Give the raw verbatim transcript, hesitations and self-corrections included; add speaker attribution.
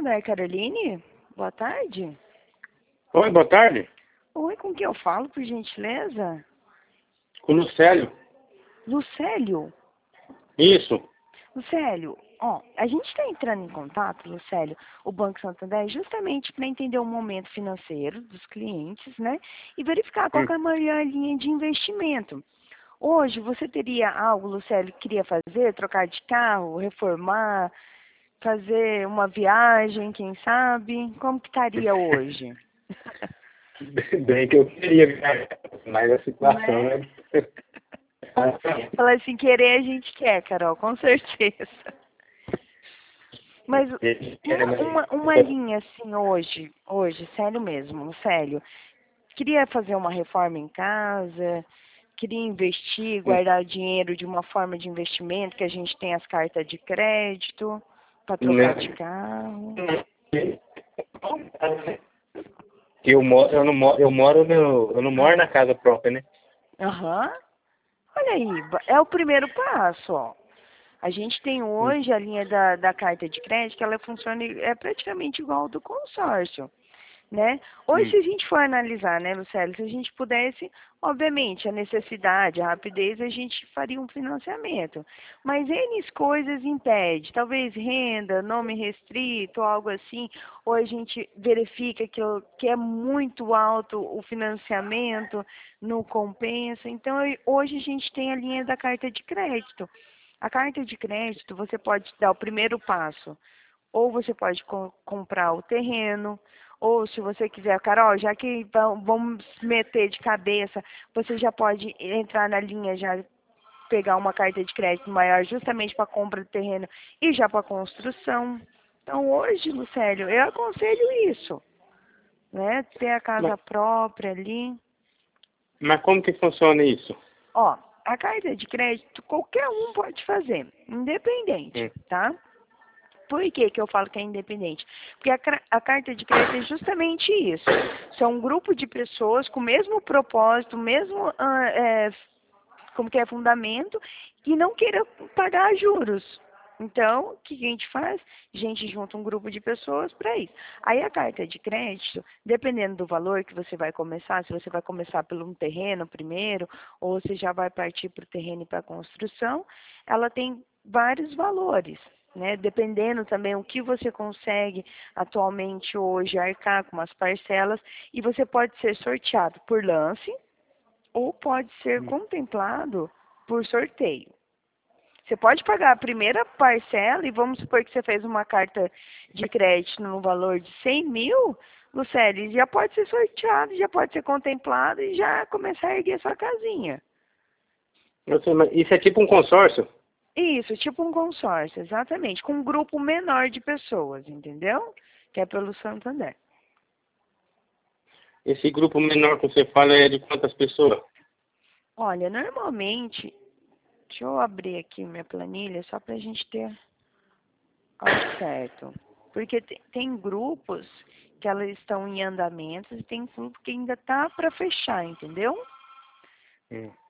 Speaker 1: Santander, Caroline? Boa tarde.
Speaker 2: Oi, boa tarde.
Speaker 1: Oi, com quem eu falo, por gentileza?
Speaker 2: Com o Lucélio.
Speaker 1: Lucélio?
Speaker 2: Isso.
Speaker 1: Lucélio, ó, a gente está entrando em contato, Lucélio, o Banco Santander, justamente para entender o momento financeiro dos clientes, né? E verificar qual
Speaker 2: Hum.
Speaker 1: que é a maior linha de investimento. Hoje, você teria algo, Lucélio, que queria fazer? Trocar de carro, reformar, fazer uma viagem, quem sabe? Como que estaria hoje?
Speaker 2: Bem que eu queria viajar, mas a situação
Speaker 1: Né?
Speaker 2: é...
Speaker 1: Falar assim, querer a gente quer, Carol, com certeza. Mas uma, uma, uma linha assim hoje, hoje, sério mesmo, sério. Queria fazer uma reforma em casa, queria investir, guardar dinheiro de uma forma de investimento, que a gente tem as cartas de crédito para trocar de carro.
Speaker 2: Eu moro, eu não moro, eu moro no, eu não moro na casa própria, né?
Speaker 1: Aham. Olha aí, ba- é o primeiro passo, ó. A gente tem
Speaker 2: Hum.
Speaker 1: hoje a linha da, da carta de crédito, que ela funciona, e- é praticamente igual ao do consórcio, né? Hoje,
Speaker 2: Hum.
Speaker 1: se a gente for analisar, né, Lucélio, se a gente pudesse, obviamente, a necessidade, a rapidez, a gente faria um financiamento. Mas N coisas impede, talvez renda, nome restrito, algo assim, ou a gente verifica que, o- que é muito alto o financiamento, não compensa. Então, eu- hoje a gente tem a linha da carta de crédito. A carta de crédito, você pode dar o primeiro passo. Ou você pode co- comprar o terreno, ou se você quiser, Carol, já que vão- vamos meter de cabeça, você já pode entrar na linha, já pegar uma carta de crédito maior justamente para compra do terreno e já para construção. Então hoje, Lucélio, eu aconselho isso, né? Ter a
Speaker 2: Mas,
Speaker 1: casa própria ali.
Speaker 2: mas como que funciona isso?
Speaker 1: Ó, a carta de crédito qualquer um pode fazer, independente,
Speaker 2: Hum.
Speaker 1: tá? Por que que eu falo que é independente? Porque a, cra- a carta de crédito é justamente isso. São um grupo de pessoas com o mesmo propósito, o mesmo ah, é, como que é fundamento, e não queira pagar juros. Então, o que a gente faz? A gente junta um grupo de pessoas para isso. Aí a carta de crédito, dependendo do valor que você vai começar, se você vai começar por um terreno primeiro, ou se já vai partir para o terreno e para a construção, ela tem vários valores, né? Dependendo também o que você consegue atualmente hoje arcar com as parcelas, e você pode ser sorteado por lance, ou pode ser
Speaker 2: Hum.
Speaker 1: contemplado por sorteio. Você pode pagar a primeira parcela e vamos supor que você fez uma carta de crédito no valor de cem mil, Lucélio, já pode ser sorteado, já pode ser contemplado e já começar a erguer sua casinha.
Speaker 2: Eu sei, mas isso é tipo um consórcio?
Speaker 1: Isso, tipo um consórcio, exatamente, com um grupo menor de pessoas, entendeu? Que é pelo Santander.
Speaker 2: Esse grupo menor que você fala é de quantas pessoas?
Speaker 1: Olha, normalmente, deixa eu abrir aqui minha planilha só para a gente ter ao certo. Porque tem, tem grupos que elas estão em andamento e tem grupo que ainda tá para fechar, entendeu?
Speaker 2: Hum.